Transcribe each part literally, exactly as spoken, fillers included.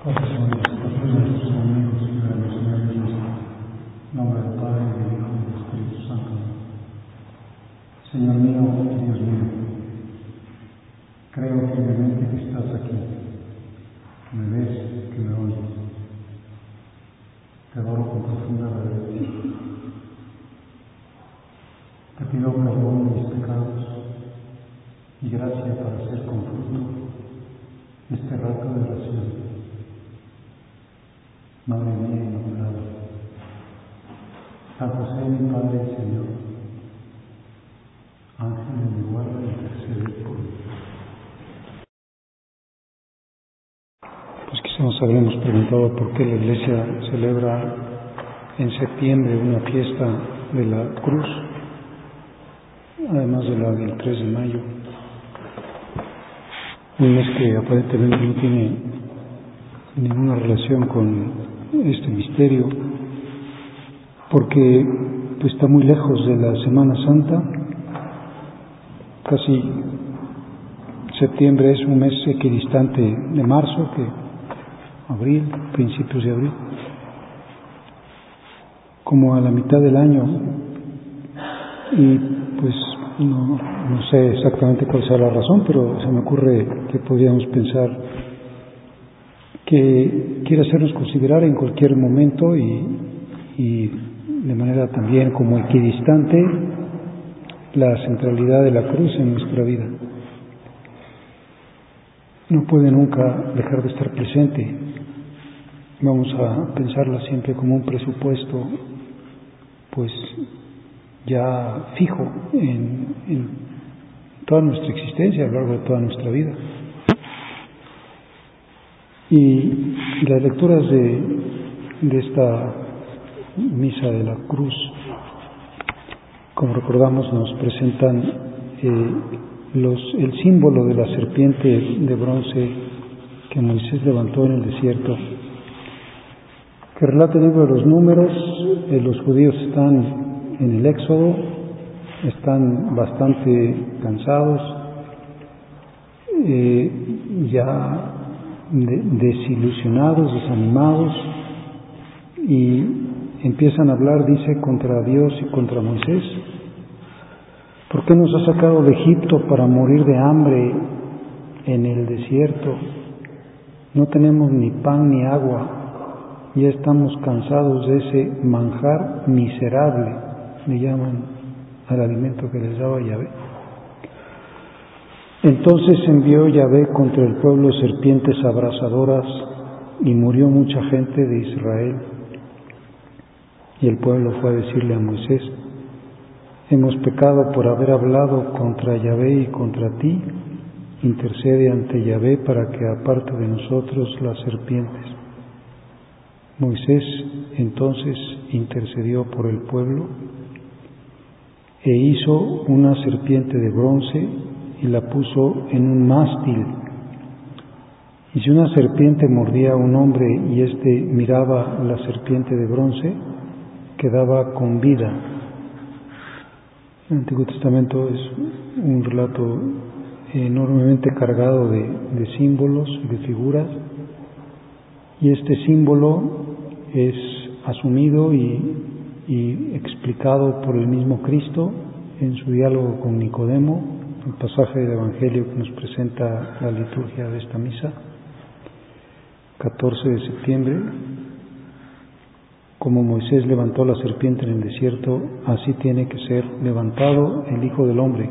Padre nuestro, por nuestros amigos y de los medios, en nombre del Padre, del Hijo y del Espíritu Santo. Señor mío, Dios mío, creo firmemente que estás aquí, que me ves, que me oyes. Te adoro con profunda reverencia. Te pido perdón de mis pecados y gracia para hacer con fruto este rato de oración. Madre mía Inmaculada, San José, mi Padre y Señor, Ángel de mi guarda, intercede por mí. Pues quizá nos habremos preguntado por qué la Iglesia celebra en septiembre una fiesta de la Cruz, además de la del tres de mayo, un mes que aparentemente no tiene ninguna relación con este misterio, porque pues, está muy lejos de la Semana Santa. Casi septiembre es un mes equidistante de marzo, que abril, principios de abril, como a la mitad del año, y pues no, no sé exactamente cuál sea la razón, pero se me ocurre que podríamos pensar que quiere hacernos considerar en cualquier momento y, y de manera también como equidistante la centralidad de la cruz en nuestra vida. No puede nunca dejar de estar presente. Vamos a pensarla siempre como un presupuesto pues ya fijo en, en toda nuestra existencia, a lo largo de toda nuestra vida. Y las lecturas de, de esta misa de la cruz, como recordamos, nos presentan eh, los, el símbolo de la serpiente de bronce que Moisés levantó en el desierto, que relata el libro de los Números. Eh, los judíos están en el Éxodo, están bastante cansados, eh, ya de, desilusionados, desanimados, y empiezan a hablar, dice, contra Dios y contra Moisés. ¿Por qué nos ha sacado de Egipto para morir de hambre en el desierto? No tenemos ni pan ni agua, ya estamos cansados de ese manjar miserable, le llaman al alimento que les daba Yahvé. Entonces envió Yahvé contra el pueblo serpientes abrasadoras y murió mucha gente de Israel. Y el pueblo fue a decirle a Moisés: hemos pecado por haber hablado contra Yahvé y contra ti. Intercede ante Yahvé para que aparte de nosotros las serpientes. Moisés entonces intercedió por el pueblo e hizo una serpiente de bronce y la puso en un mástil. Y si una serpiente mordía a un hombre y éste miraba la serpiente de bronce, quedaba con vida. El Antiguo Testamento es un relato enormemente cargado de, de símbolos y de figuras, y este símbolo es asumido y, y explicado por el mismo Cristo en su diálogo con Nicodemo, el pasaje del Evangelio que nos presenta la liturgia de esta misa, catorce de septiembre. Como Moisés levantó la serpiente en el desierto, así tiene que ser levantado el Hijo del Hombre,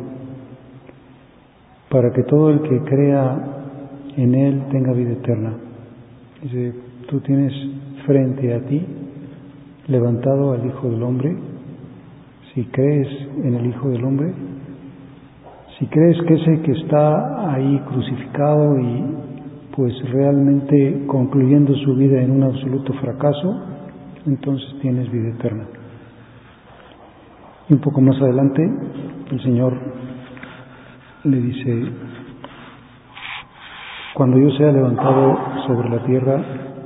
para que todo el que crea en Él tenga vida eterna. Dice, tú tienes frente a ti levantado al Hijo del Hombre. Si crees en el Hijo del Hombre, si crees que ese que está ahí crucificado y pues realmente concluyendo su vida en un absoluto fracaso, entonces tienes vida eterna. Y un poco más adelante el Señor le dice: cuando yo sea levantado sobre la tierra,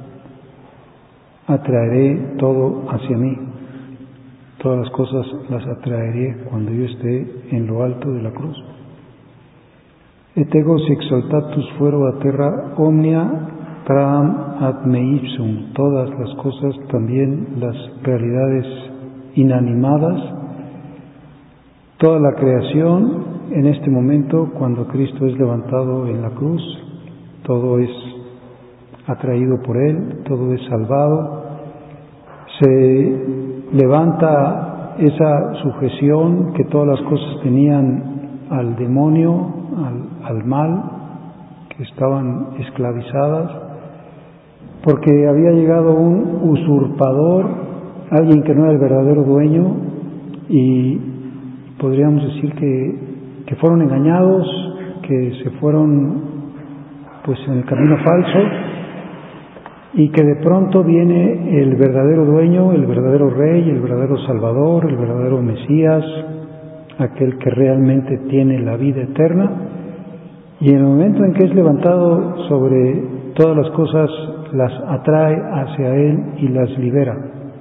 atraeré todo hacia mí. Todas las cosas las atraeré cuando yo esté en lo alto de la cruz. Et ego si exaltatus fuero a terra omnia Pram ad me ipsum, todas las cosas, también las realidades inanimadas, toda la creación en este momento, cuando Cristo es levantado en la cruz, todo es atraído por Él, todo es salvado, se levanta esa sujeción que todas las cosas tenían al demonio, al, al mal, que estaban esclavizadas, porque había llegado un usurpador, alguien que no era el verdadero dueño, y podríamos decir que, que fueron engañados, que se fueron pues en el camino falso, y que de pronto viene el verdadero dueño, el verdadero rey, el verdadero salvador, el verdadero Mesías, aquel que realmente tiene la vida eterna, y en el momento en que es levantado sobre todas las cosas, las atrae hacia Él y las libera.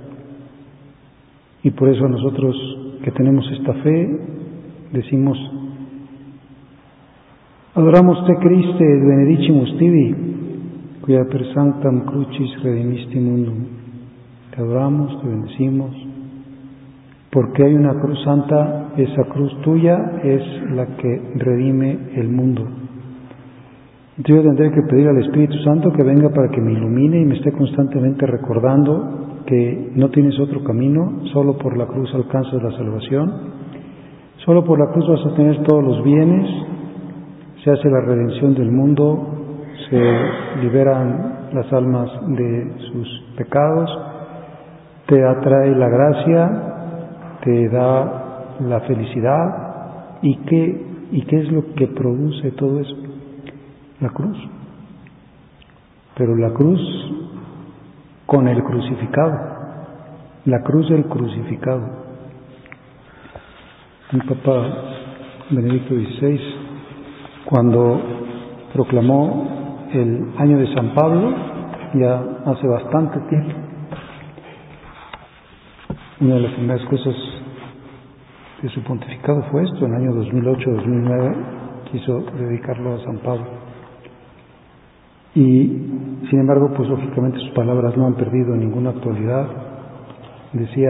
Y por eso nosotros que tenemos esta fe, decimos: Adoramos te Christe, benedicimus tibi, quia per sanctam crucis redimisti mundum. Te adoramos, te bendecimos, porque hay una cruz santa, esa cruz tuya es la que redime el mundo. Entonces yo tendré que pedir al Espíritu Santo que venga para que me ilumine y me esté constantemente recordando que no tienes otro camino, solo por la cruz alcanzas la salvación, solo por la cruz vas a tener todos los bienes, se hace la redención del mundo, se liberan las almas de sus pecados, te atrae la gracia, te da la felicidad. ¿Y qué, y qué es lo que produce todo eso? La cruz. Pero la cruz con el crucificado, la cruz del crucificado. El Papa Benedicto dieciséis, cuando proclamó el año de San Pablo, ya hace bastante tiempo, una de las primeras cosas de su pontificado fue esto. En el año dos mil ocho dos mil nueve quiso dedicarlo a San Pablo. Y sin embargo, pues lógicamente sus palabras no han perdido ninguna actualidad. Decía: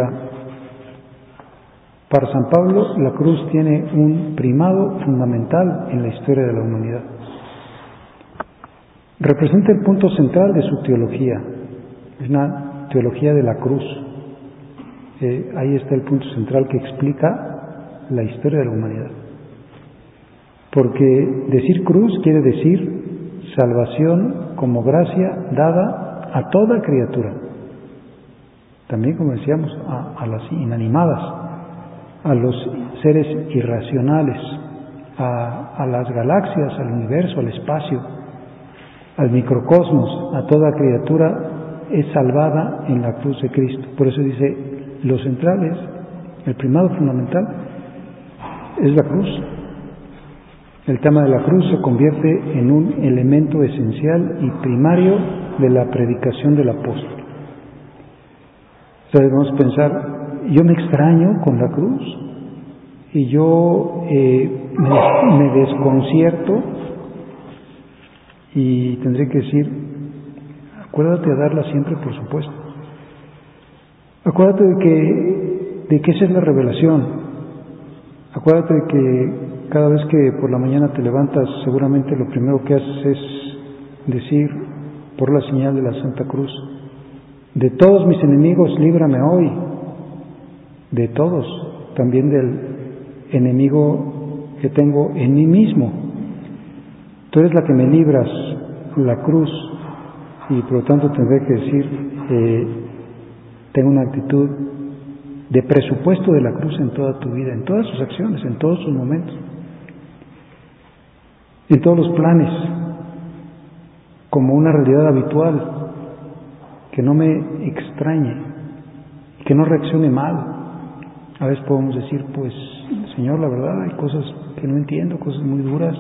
para San Pablo la cruz tiene un primado fundamental en la historia de la humanidad. Representa el punto central de su teología, es una teología de la cruz. Eh, ahí está el punto central que explica la historia de la humanidad. Porque decir cruz quiere decir salvación como gracia dada a toda criatura, también, como decíamos, a, a las inanimadas, a los seres irracionales, a, a las galaxias, al universo, al espacio, al microcosmos, a toda criatura es salvada en la cruz de Cristo. Por eso dice, lo central es, el primado fundamental es la cruz. El tema de la cruz se convierte en un elemento esencial y primario de la predicación del apóstol. Entonces vamos a pensar, yo me extraño con la cruz y yo eh, me, me desconcierto y tendré que decir, acuérdate de darla siempre, por supuesto. Acuérdate de que, de que esa es la revelación. Acuérdate de que cada vez que por la mañana te levantas, seguramente lo primero que haces es decir, por la señal de la Santa Cruz: de todos mis enemigos, líbrame hoy. De todos, también del enemigo que tengo en mí mismo. Tú eres la que me libras, la cruz, y por lo tanto tendré que decir, eh, tengo una actitud de presupuesto de la cruz en toda tu vida, en todas sus acciones, en todos sus momentos, en todos los planes, como una realidad habitual, que no me extrañe, que no reaccione mal. A veces podemos decir, pues, Señor, la verdad, hay cosas que no entiendo, cosas muy duras,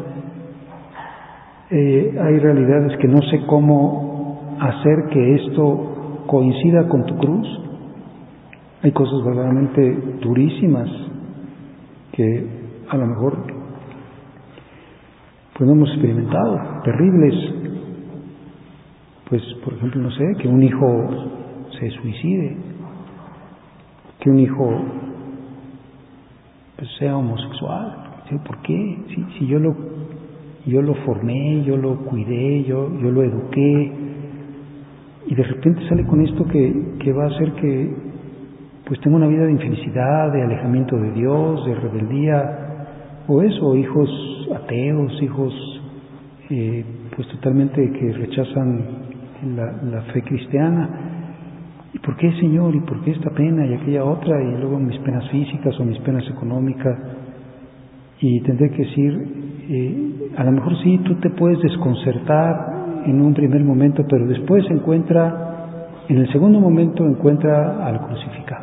eh, hay realidades que no sé cómo hacer que esto coincida con tu cruz. Hay cosas verdaderamente durísimas que a lo mejor pues no hemos experimentado, terribles. pues, por ejemplo, no sé, que un hijo se suicide, que un hijo pues, sea homosexual. ¿Sí? ¿Por qué? Si, si yo lo yo lo formé, yo lo cuidé, yo, yo lo eduqué, y de repente sale con esto que, que va a hacer que pues tenga una vida de infelicidad, de alejamiento de Dios, de rebeldía, o eso, hijos ateos, hijos eh, pues totalmente que rechazan la, la fe cristiana. ¿Y por qué, Señor? ¿Y por qué esta pena y aquella otra? Y luego mis penas físicas o mis penas económicas. Y tendré que decir, eh, a lo mejor sí, tú te puedes desconcertar en un primer momento, pero después encuentra, en el segundo momento encuentra al crucificado.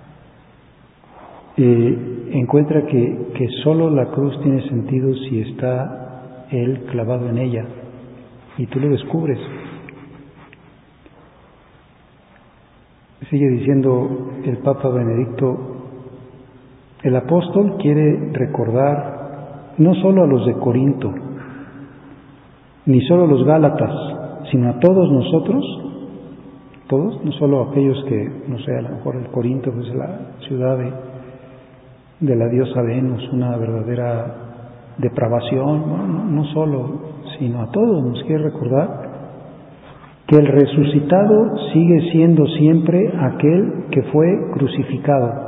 Eh, encuentra que, que solo la cruz tiene sentido si está Él clavado en ella, y tú lo descubres. Sigue diciendo el Papa Benedicto, el apóstol quiere recordar no solo a los de Corinto, ni solo a los Gálatas, sino a todos nosotros, todos, no solo a aquellos que, no sé, a lo mejor el Corinto es la ciudad de, de la diosa Venus, una verdadera depravación, ¿no? No, no solo, sino a todos nos quiere recordar que el resucitado sigue siendo siempre aquel que fue crucificado.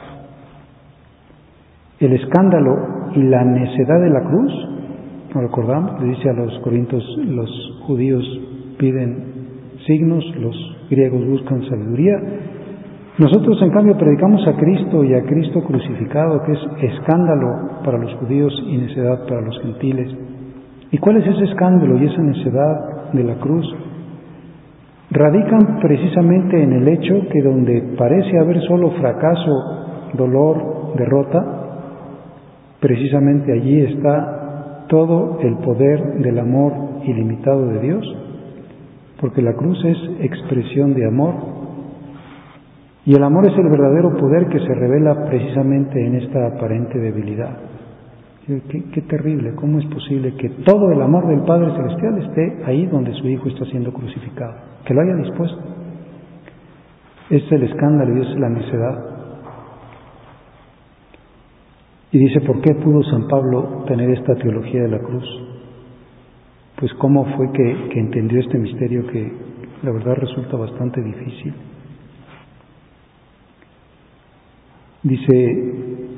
El escándalo y la necedad de la cruz, ¿no recordamos? Le dice a los corintios, los judíos piden signos, los griegos buscan sabiduría. Nosotros, en cambio, predicamos a Cristo y a Cristo crucificado, que es escándalo para los judíos y necedad para los gentiles. ¿Y cuál es ese escándalo y esa necedad de la cruz? Radican precisamente en el hecho que donde parece haber solo fracaso, dolor, derrota, precisamente allí está todo el poder del amor ilimitado de Dios, porque la cruz es expresión de amor, y el amor es el verdadero poder que se revela precisamente en esta aparente debilidad. Qué, qué terrible, ¿cómo es posible que todo el amor del Padre Celestial esté ahí donde su Hijo está siendo crucificado? Que lo haya dispuesto. Ese es el escándalo y esa es la necedad. Y dice, ¿por qué pudo San Pablo tener esta teología de la cruz? Pues cómo fue que, que entendió este misterio que la verdad resulta bastante difícil. Dice,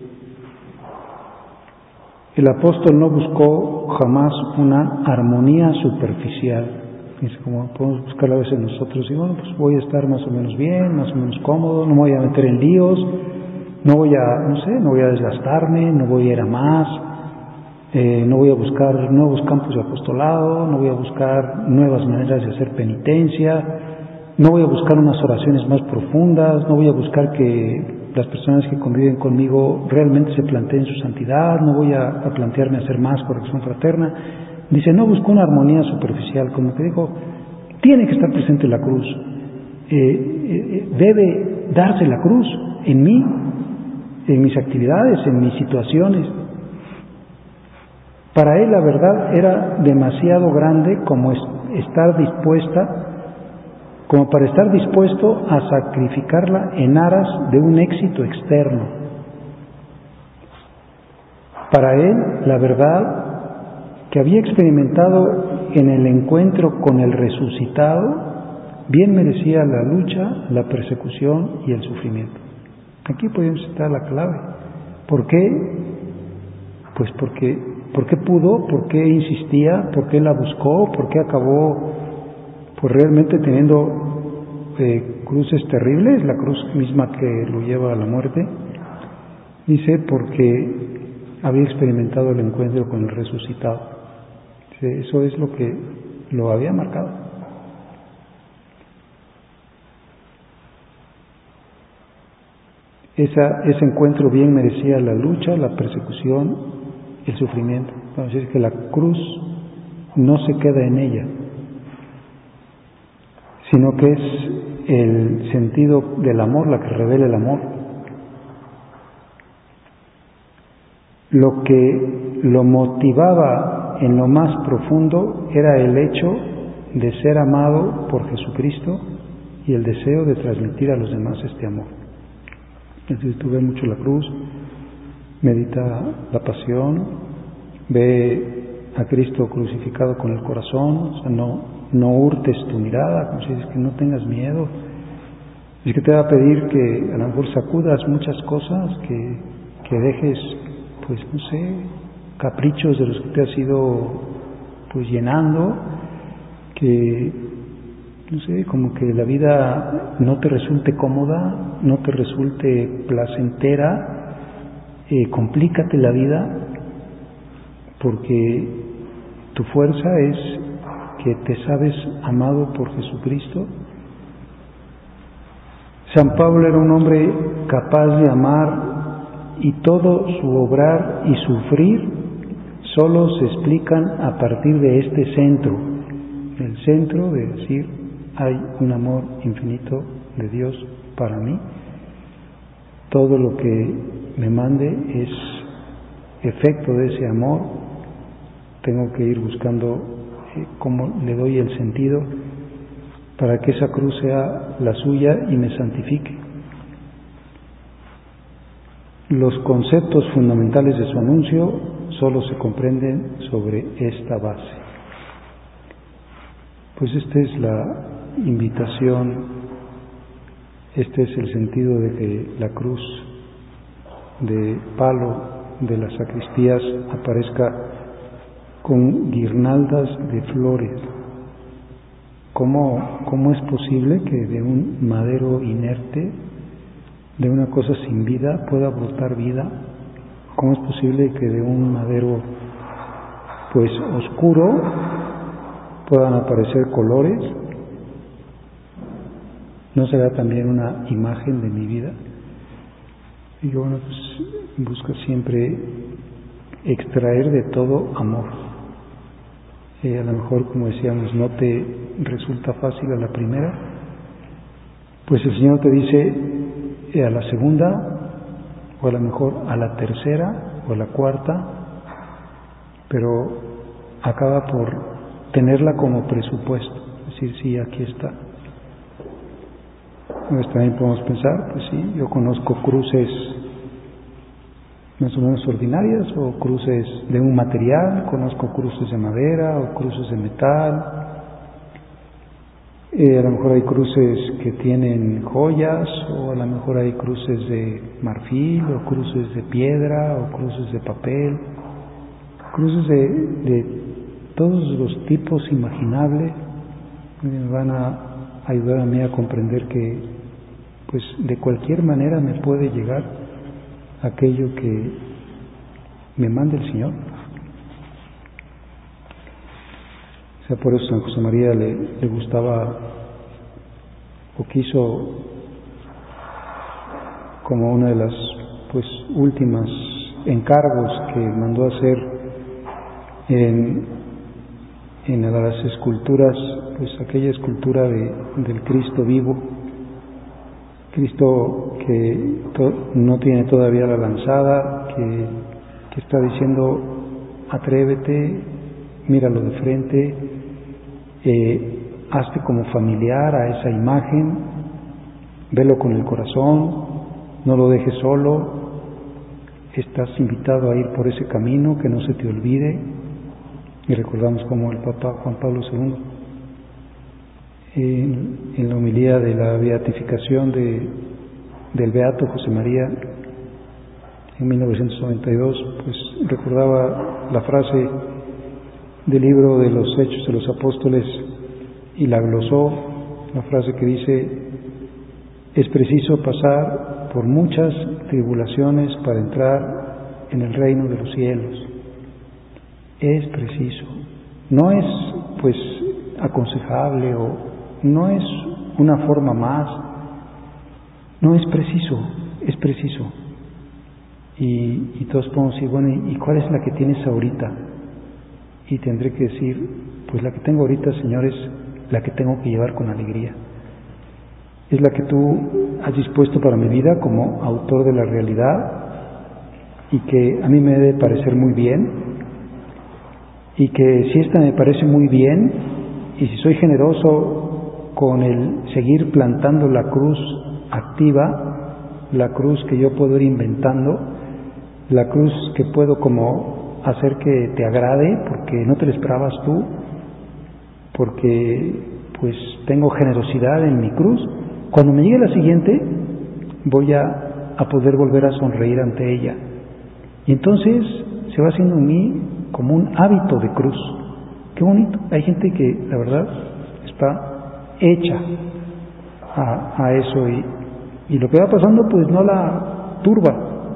el apóstol no buscó jamás una armonía superficial. Dice, como podemos buscarla a veces nosotros, y bueno, pues voy a estar más o menos bien, más o menos cómodo, no me voy a meter en líos, no voy a, no sé, no voy a desgastarme, no voy a ir a más, eh, no voy a buscar nuevos campos de apostolado, no voy a buscar nuevas maneras de hacer penitencia, no voy a buscar unas oraciones más profundas, no voy a buscar que las personas que conviven conmigo realmente se planteen su santidad, no voy a, a plantearme hacer más corrección fraterna. Dice, no busco una armonía superficial, como que dijo, tiene que estar presente la cruz, eh, eh, debe darse la cruz en mí, en mis actividades, en mis situaciones. Para él la verdad era demasiado grande como es, estar dispuesta, como para estar dispuesto a sacrificarla en aras de un éxito externo. Para él la verdad que había experimentado en el encuentro con el resucitado bien merecía la lucha, la persecución y el sufrimiento. Aquí podemos estar la clave. ¿Por qué? Pues porque, ¿por qué pudo? ¿Por qué insistía? ¿Por qué la buscó? ¿Por qué acabó pues realmente teniendo eh, cruces terribles, la cruz misma que lo lleva a la muerte? Dice, porque había experimentado el encuentro con el resucitado. Dice, eso es lo que lo había marcado. Esa, ese encuentro bien merecía la lucha, la persecución, el sufrimiento. Vamos a decir que la cruz no se queda en ella, sino que es el sentido del amor la que revela el amor. Lo que lo motivaba en lo más profundo era el hecho de ser amado por Jesucristo y el deseo de transmitir a los demás este amor. Es decir, tú ves mucho la cruz, medita la pasión, ve a Cristo crucificado con el corazón, o sea, no, no hurtes tu mirada, como si dices que no tengas miedo. Es que te va a pedir que a lo mejor sacudas muchas cosas, que, que dejes, pues no sé, caprichos de los que te has ido pues llenando, que no sé, como que la vida no te resulte cómoda, no te resulte placentera, eh, complícate la vida, porque tu fuerza es que te sabes amado por Jesucristo. San Pablo era un hombre capaz de amar, y todo su obrar y sufrir solo se explican a partir de este centro, el centro de decir: hay un amor infinito de Dios para mí, todo lo que me mande es efecto de ese amor, tengo que ir buscando eh, cómo le doy el sentido para que esa cruz sea la suya y me santifique. Los conceptos fundamentales de su anuncio solo se comprenden sobre esta base. Pues esta es la invitación, este es el sentido de que la cruz de palo de las sacristías aparezca con guirnaldas de flores. ¿Cómo, cómo es posible que de un madero inerte, de una cosa sin vida, pueda brotar vida? ¿Cómo es posible que de un madero pues oscuro puedan aparecer colores? ¿No será también una imagen de mi vida? Y yo, bueno, pues busco siempre extraer de todo amor. Eh, a lo mejor, como decíamos, no te resulta fácil a la primera, pues el Señor te dice eh, a la segunda, o a lo mejor a la tercera o a la cuarta, pero acaba por tenerla como presupuesto, es decir, sí, aquí está. Pues también podemos pensar, pues sí, yo conozco cruces más o menos ordinarias, o cruces de un material, conozco cruces de madera o cruces de metal, eh, a lo mejor hay cruces que tienen joyas, o a lo mejor hay cruces de marfil, o cruces de piedra, o cruces de papel, cruces de, de todos los tipos imaginables. Me van a ayudar a mí a comprender que pues de cualquier manera me puede llegar aquello que me manda el Señor. O sea, por eso San José María le, le gustaba o quiso, como una de las pues últimas encargos que mandó hacer en, en las esculturas, pues aquella escultura de, del Cristo vivo, Cristo que to, no tiene todavía la lanzada, que, que está diciendo: atrévete, míralo de frente, eh, hazte como familiar a esa imagen, velo con el corazón, no lo dejes solo, estás invitado a ir por ese camino, que no se te olvide. Y recordamos como el Papa Juan Pablo segundo, en, en la homilía de la beatificación de, del Beato José María en mil novecientos noventa y dos, pues recordaba la frase del libro de los Hechos de los Apóstoles y la glosó, la frase que dice: es preciso pasar por muchas tribulaciones para entrar en el reino de los cielos. Es preciso, no es pues aconsejable, o no es una forma más, no, es preciso, es preciso. Y, y todos podemos decir: bueno, ¿y cuál es la que tienes ahorita? Y tendré que decir: pues la que tengo ahorita, Señor, es la que tengo que llevar con alegría. Es la que tú has dispuesto para mi vida como autor de la realidad, y que a mí me debe parecer muy bien, y que si esta me parece muy bien, y si soy generoso con el seguir plantando la cruz activa, la cruz que yo puedo ir inventando, la cruz que puedo como hacer que te agrade porque no te lo esperabas tú, porque pues tengo generosidad en mi cruz, cuando me llegue la siguiente voy a, a poder volver a sonreír ante ella. Y entonces se va haciendo en mí como un hábito de cruz. Qué bonito. Hay gente que la verdad está hecha a, a eso y, y lo que va pasando pues no la turba.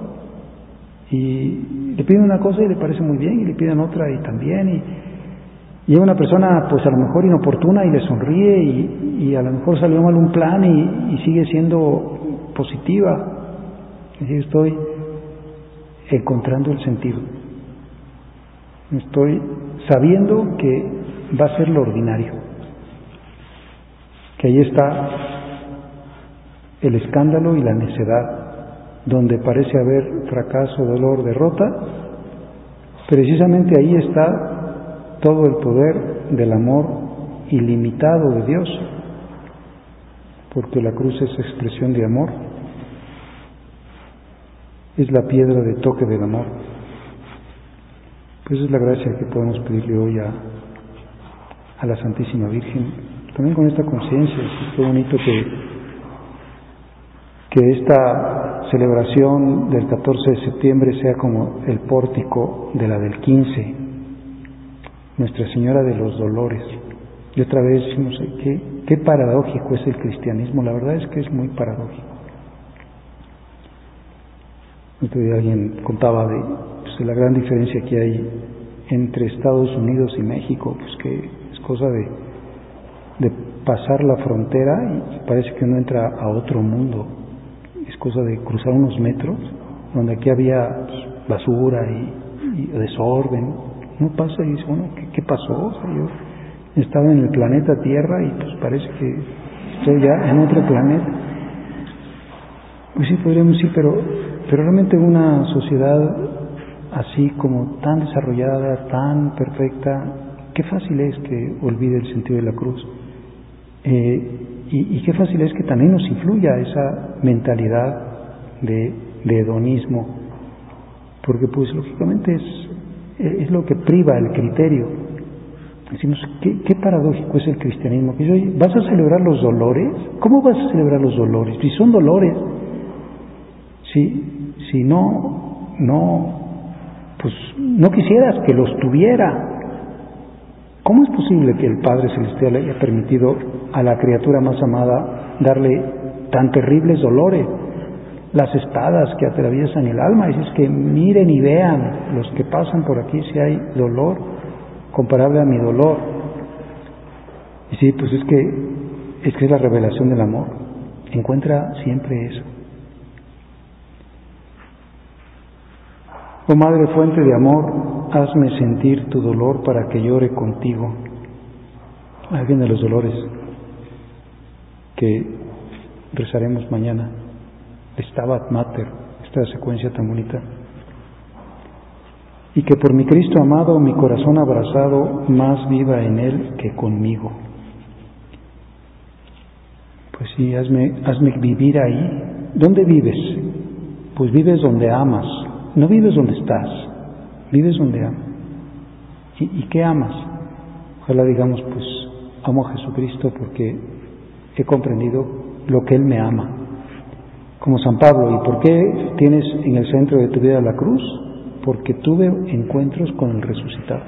Y le piden una cosa y le parece muy bien, y le piden otra y también, y Y es una persona pues a lo mejor inoportuna y le sonríe y, y a lo mejor salió mal un plan y, y sigue siendo positiva. Así estoy encontrando el sentido. Estoy sabiendo que va a ser lo ordinario. Que ahí está el escándalo y la necedad, donde parece haber fracaso, dolor, derrota. Precisamente ahí está todo el poder del amor ilimitado de Dios, porque la cruz es expresión de amor, es la piedra de toque del amor. Pues es la gracia que podemos pedirle hoy a, a la Santísima Virgen, también con esta conciencia. Es bonito que, que esta celebración del catorce de septiembre sea como el pórtico de la del quince, Nuestra Señora de los Dolores. Y otra vez decimos, ¿qué, qué paradójico es el cristianismo? La verdad es que es muy paradójico. Otro día alguien contaba de, pues, de la gran diferencia que hay entre Estados Unidos y México, pues que es cosa de, de pasar la frontera y parece que uno entra a otro mundo. Es cosa de cruzar unos metros, donde aquí había pues, basura y, y desorden. Uno pasa y dice, bueno, ¿qué, qué pasó? O sea, yo estaba en el planeta Tierra y pues parece que estoy ya en otro planeta. Pues sí, podríamos decir, pero, pero realmente una sociedad así como tan desarrollada, tan perfecta, qué fácil es que olvide el sentido de la cruz. Eh, y, y qué fácil es que también nos influya esa mentalidad de, de hedonismo, porque pues lógicamente es es lo que priva el criterio. Decimos, ¿qué, qué paradójico es el cristianismo? Que yo, ¿vas a celebrar los dolores? ¿Cómo vas a celebrar los dolores? Si son dolores, si, si no, no, pues no quisieras que los tuviera. ¿Cómo es posible que el Padre Celestial haya permitido a la criatura más amada darle tan terribles dolores? Las espadas que atraviesan el alma, y es que miren y vean los que pasan por aquí si hay dolor comparable a mi dolor. Y sí, pues es que es que es la revelación del amor. Encuentra siempre eso. Oh Madre fuente de amor, hazme sentir tu dolor para que llore contigo. Alguien de los dolores que rezaremos mañana. Stabat Mater, esta secuencia tan bonita. Y que por mi Cristo amado, mi corazón abrazado, más viva en Él que conmigo. Pues sí, hazme, hazme vivir ahí. ¿Dónde vives? Pues vives donde amas, no vives donde estás, vives donde amas. ¿Y, y qué amas? Ojalá digamos, pues amo a Jesucristo porque he comprendido lo que Él me ama. Como San Pablo, ¿y por qué tienes en el centro de tu vida la cruz? Porque tuve encuentros con el resucitado.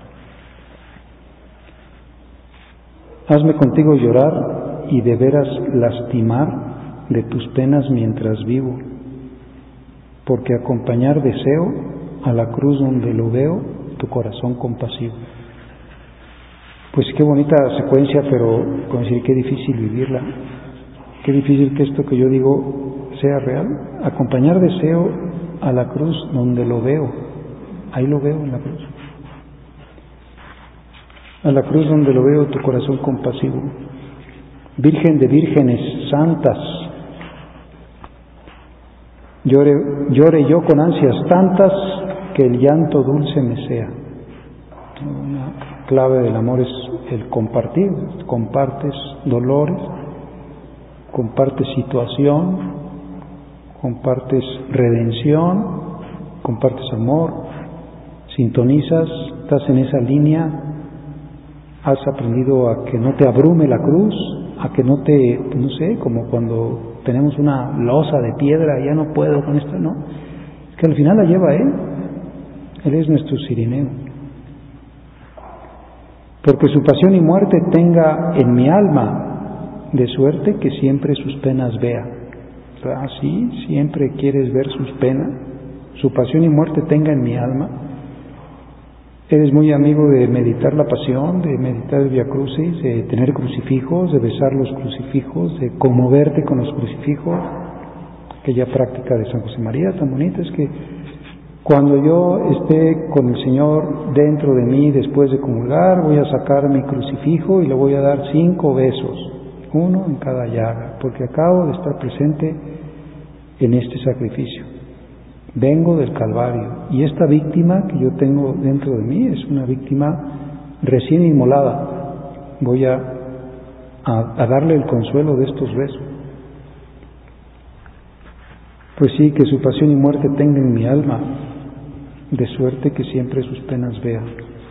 Hazme contigo llorar y de veras lastimar de tus penas mientras vivo, porque acompañar deseo a la cruz donde lo veo tu corazón compasivo. Pues qué bonita secuencia, pero con decir qué difícil vivirla, qué difícil que esto que yo digo sea real. Acompañar deseo a la cruz donde lo veo, ahí lo veo en la cruz. A la cruz donde lo veo tu corazón compasivo. Virgen de vírgenes santas, llore, llore yo con ansias tantas que el llanto dulce me sea. Una clave del amor es el compartir, compartes dolores, compartes situación, compartes redención, compartes amor, sintonizas, estás en esa línea, has aprendido a que no te abrume la cruz, a que no te, no sé, como cuando tenemos una losa de piedra, ya no puedo con esto, no, es que al final la lleva Él, Él es nuestro Cirineo. Porque su pasión y muerte tenga en mi alma, de suerte que siempre sus penas vea. Ah, sí, siempre quieres ver sus penas, su pasión y muerte tenga en mi alma. Eres muy amigo de meditar la pasión, de meditar el Vía Crucis, de tener crucifijos, de besar los crucifijos, de conmoverte con los crucifijos. Aquella práctica de San José María tan bonita es que cuando yo esté con el Señor dentro de mí después de comulgar, voy a sacar mi crucifijo y le voy a dar cinco besos, uno en cada llaga, porque acabo de estar presente en este sacrificio. Vengo del Calvario y esta víctima que yo tengo dentro de mí es una víctima recién inmolada. Voy a, a, a darle el consuelo de estos besos. Pues sí, que su pasión y muerte tenga en mi alma, de suerte que siempre sus penas vea.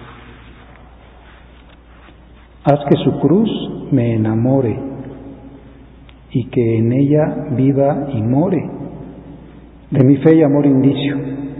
Haz que su cruz me enamore y que en ella viva y more, de mi fe y amor indicio.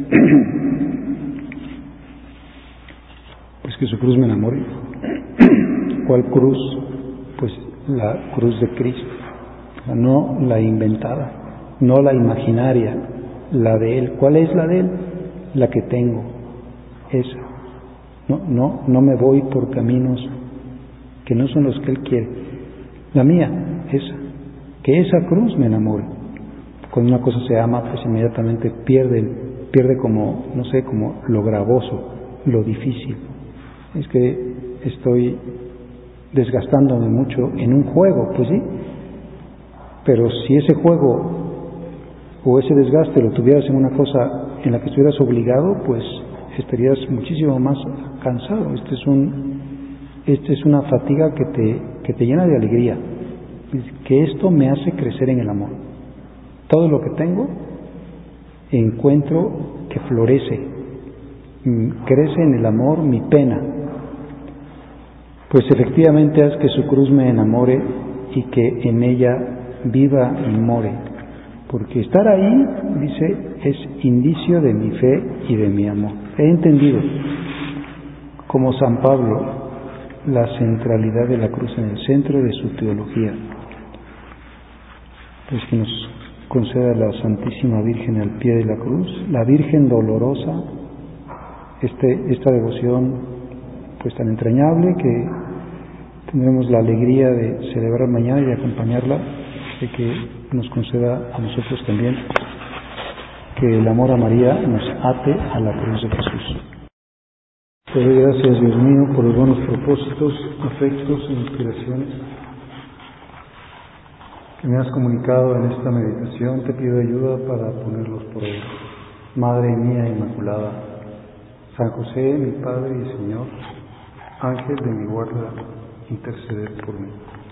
Pues que su cruz me enamore. ¿Cuál cruz? Pues la cruz de Cristo, no la inventada, no la imaginaria, la de Él. ¿Cuál es la de Él? La que tengo, esa. No, no, no me voy por caminos que no son los que Él quiere. La mía, esa. Que esa cruz me enamore. Cuando una cosa se ama, pues inmediatamente pierde, pierde como, no sé, como lo gravoso, lo difícil. Es que estoy desgastándome mucho en un juego, pues sí. Pero si ese juego o ese desgaste lo tuvieras en una cosa en la que estuvieras obligado, pues estarías muchísimo más cansado. Este es un, este es una fatiga que te, que te llena de alegría, que esto me hace crecer en el amor. Todo lo que tengo encuentro que florece, crece en el amor mi pena. Pues efectivamente haz que su cruz me enamore y que en ella viva y more. Porque estar ahí, dice, es indicio de mi fe y de mi amor. He entendido, como San Pablo, la centralidad de la cruz en el centro de su teología. Pues que nos conceda la Santísima Virgen al pie de la cruz, la Virgen dolorosa, este, esta devoción pues tan entrañable que tendremos la alegría de celebrar mañana y de acompañarla, de que nos conceda a nosotros también que el amor a María nos ate a la cruz de Jesús. Te doy gracias, Dios mío, por los buenos propósitos, afectos e inspiraciones que me has comunicado en esta meditación. Te pido ayuda para ponerlos por obra. Madre mía Inmaculada, San José, mi Padre y Señor, Ángel de mi guarda, interceder por mí.